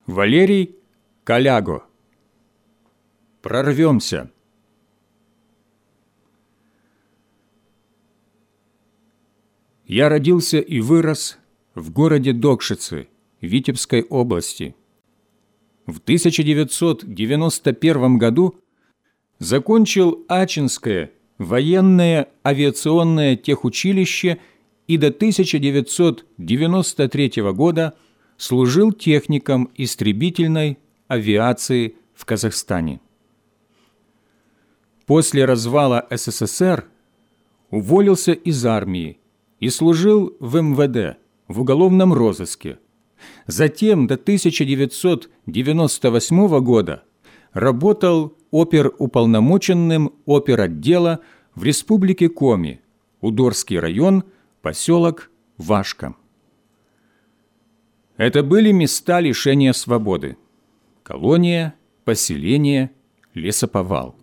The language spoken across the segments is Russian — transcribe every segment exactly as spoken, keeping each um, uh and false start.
Валерий Коляго. Прорвемся. Я родился и вырос в городе Докшицы Витебской области. В тысяча девятьсот девяносто первом году закончил Ачинское военное авиационное техучилище и до тысяча девятьсот девяносто третьего года служил техником истребительной авиации в Казахстане. После развала СССР уволился из армии и служил в эм вэ дэ в уголовном розыске. Затем до тысяча девятьсот девяносто восьмого года работал оперуполномоченным оперотдела в Республике Коми, Удорский район, поселок Вашка. Это были места лишения свободы: колония, поселение, лесоповал.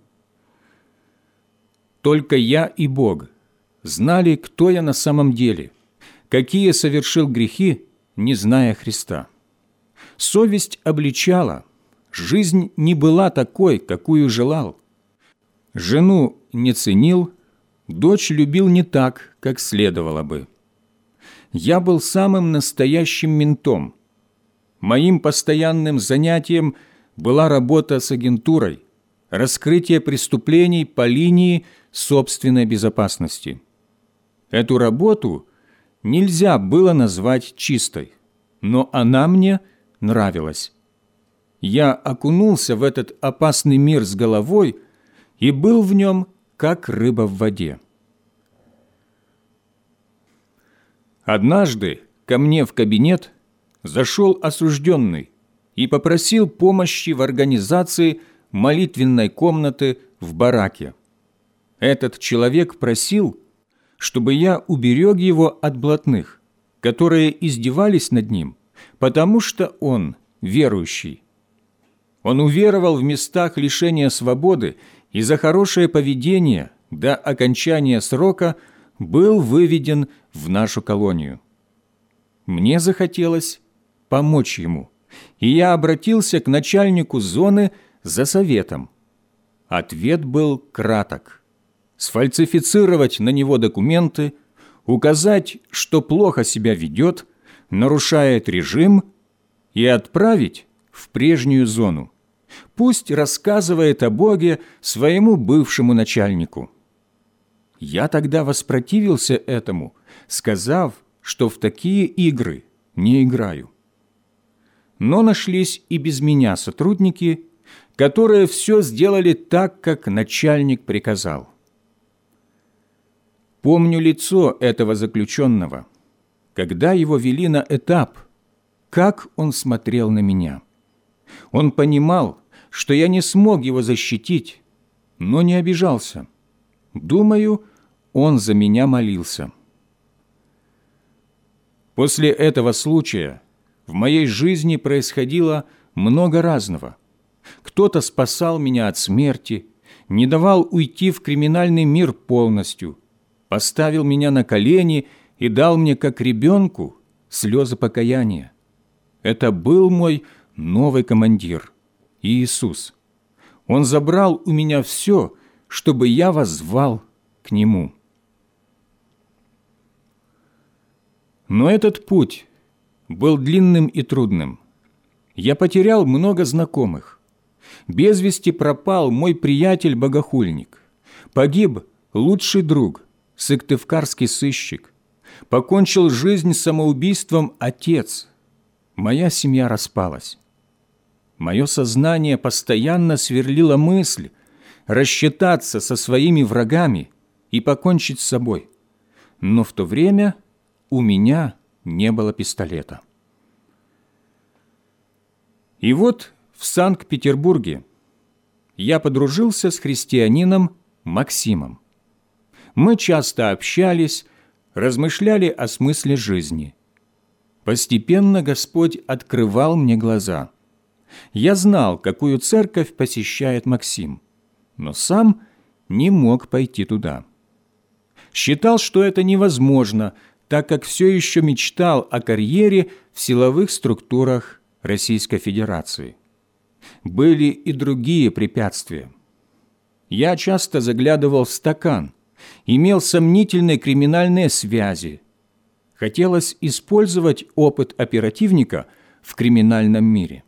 Только я и Бог знали, кто я на самом деле, какие совершил грехи, не зная Христа. Совесть обличала, жизнь не была такой, какую желал. Жену не ценил, дочь любил не так, как следовало бы. Я был самым настоящим ментом. Моим постоянным занятием была работа с агентурой, раскрытие преступлений по линии собственной безопасности. Эту работу нельзя было назвать чистой, но она мне нравилась. Я окунулся в этот опасный мир с головой и был в нем, как рыба в воде. Однажды ко мне в кабинет зашел осужденный и попросил помощи в организации молитвенной комнаты в бараке. Этот человек просил, чтобы я уберег его от блатных, которые издевались над ним, потому что он верующий. Он уверовал в местах лишения свободы и за хорошее поведение до окончания срока был выведен в нашу колонию. Мне захотелось помочь ему, и я обратился к начальнику зоны за советом. Ответ был краток: сфальсифицировать на него документы, указать, что плохо себя ведет, нарушает режим, и отправить в прежнюю зону. Пусть рассказывает о Боге своему бывшему начальнику. Я тогда воспротивился этому, сказав, что в такие игры не играю. Но нашлись и без меня сотрудники, которые все сделали так, как начальник приказал. Помню лицо этого заключенного, когда его вели на этап, как он смотрел на меня. Он понимал, что я не смог его защитить, но не обижался. Думаю, он за меня молился. После этого случая в моей жизни происходило много разного. Кто-то спасал меня от смерти, не давал уйти в криминальный мир полностью, поставил меня на колени и дал мне, как ребенку, слезы покаяния. Это был мой новый командир, Иисус. Он забрал у меня все, чтобы я воззвал к Нему. Но этот путь был длинным и трудным. Я потерял много знакомых. Без вести пропал мой приятель-богохульник. Погиб лучший друг, сыктывкарский сыщик. Покончил жизнь самоубийством отец. Моя семья распалась. Мое сознание постоянно сверлило мысль рассчитаться со своими врагами и покончить с собой. Но в то время у меня не было пистолета. И вот в Санкт-Петербурге я подружился с христианином Максимом. Мы часто общались, размышляли о смысле жизни. Постепенно Господь открывал мне глаза. Я знал, какую церковь посещает Максим, но сам не мог пойти туда. Считал, что это невозможно, так как все еще мечтал о карьере в силовых структурах Российской Федерации. Были и другие препятствия. Я часто заглядывал в стакан, имел сомнительные криминальные связи. Хотелось использовать опыт оперативника в криминальном мире.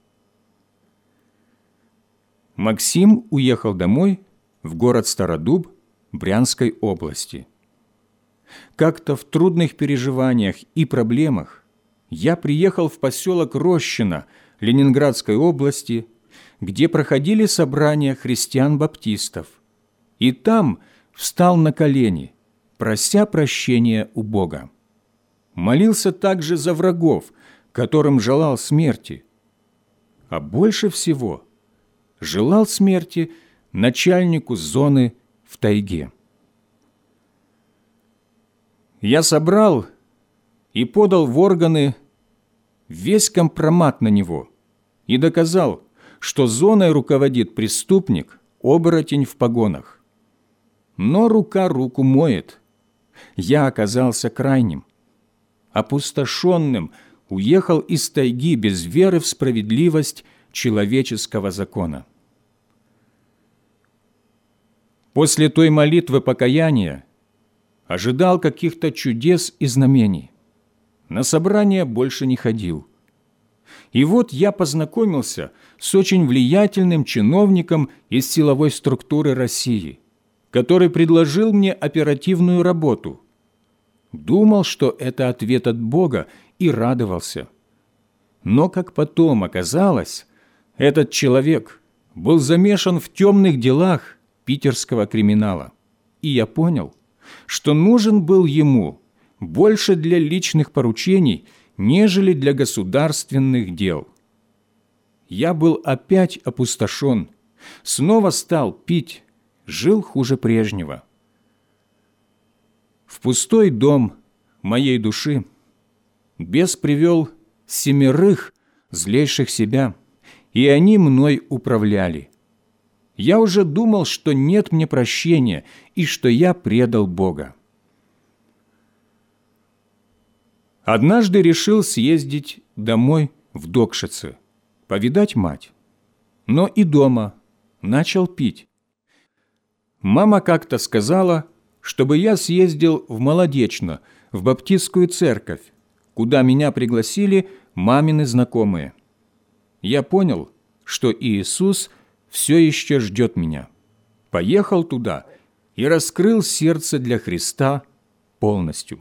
Максим уехал домой в город Стародуб Брянской области. Как-то в трудных переживаниях и проблемах я приехал в поселок Рощино Ленинградской области, где проходили собрания христиан-баптистов, и там встал на колени, прося прощения у Бога. Молился также за врагов, которым желал смерти, а больше всего желал смерти начальнику зоны в тайге. Я собрал и подал в органы весь компромат на него и доказал, что зоной руководит преступник, оборотень в погонах. Но рука руку моет. Я оказался крайним. Опустошенным уехал из тайги без веры в справедливость человеческого закона. После той молитвы покаяния ожидал каких-то чудес и знамений. На собрания больше не ходил. И вот я познакомился с очень влиятельным чиновником из силовой структуры России, который предложил мне оперативную работу. Думал, что это ответ от Бога, и радовался. Но, как потом оказалось, этот человек был замешан в темных делах питерского криминала. И я понял, что нужен был ему больше для личных поручений, нежели для государственных дел. Я был опять опустошен, снова стал пить, жил хуже прежнего. В пустой дом моей души бес привел семерых злейших себя, и они мной управляли. Я уже думал, что нет мне прощения и что я предал Бога. Однажды решил съездить домой в Докшице, повидать мать. Но и дома начал пить. Мама как-то сказала, чтобы я съездил в Молодечно, в баптистскую церковь, куда меня пригласили мамины знакомые. Я понял, что Иисус все еще ждет меня. Поехал туда и раскрыл сердце для Христа полностью.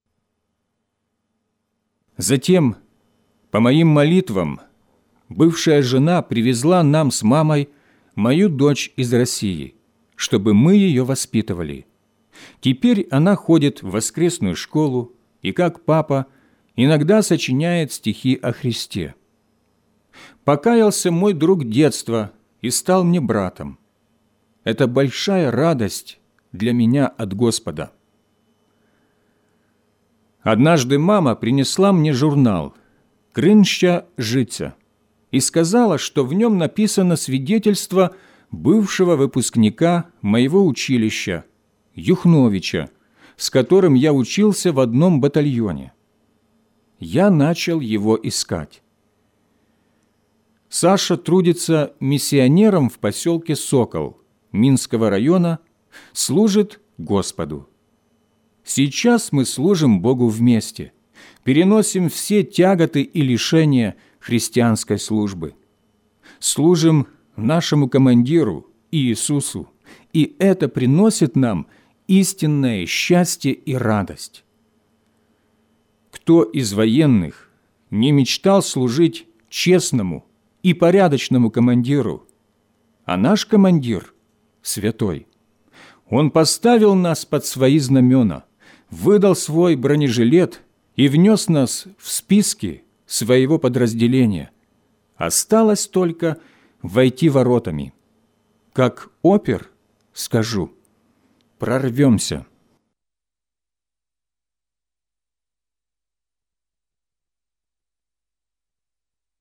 Затем, по моим молитвам, бывшая жена привезла нам с мамой мою дочь из России, чтобы мы ее воспитывали. Теперь она ходит в воскресную школу и, как папа, иногда сочиняет стихи о Христе. Покаялся мой друг детства и стал мне братом. Это большая радость для меня от Господа. Однажды мама принесла мне журнал «Кринща життя» и сказала, что в нем написано свидетельство бывшего выпускника моего училища, Юхновича, с которым я учился в одном батальоне. Я начал его искать. Саша трудится миссионером в поселке Сокол Минского района, служит Господу. Сейчас мы служим Богу вместе, переносим все тяготы и лишения христианской службы. Служим нашему командиру Иисусу, и это приносит нам истинное счастье и радость. Кто из военных не мечтал служить честному и порядочному командиру? А наш командир святой. Он поставил нас под свои знамена, выдал свой бронежилет и внес нас в списки своего подразделения. Осталось только войти воротами. Как опер скажу: прорвемся.